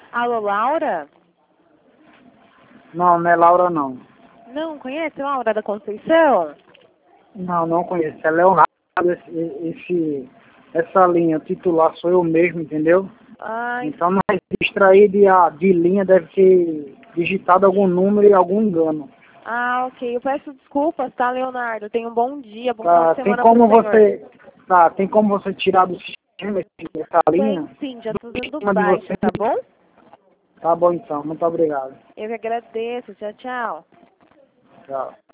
Alô, Laura? Não, não é Laura, não. Não, conhece Laura da Conceição? Não, não conheço. É Leonardo, essa linha titular sou eu mesmo, entendeu? Ai, Então, no registro aí de linha deve ter digitado algum número e algum engano. ok. Eu peço desculpas, tá, Leonardo? Tenha um bom dia, bom final Tá, de semana pro senhor. tem como você tirar do sistema essa linha? Tem sim, já tô usando Sistema de baixa, você? tá bom? Tá bom então, muito obrigado. Eu que agradeço. Tchau, tchau. Tchau.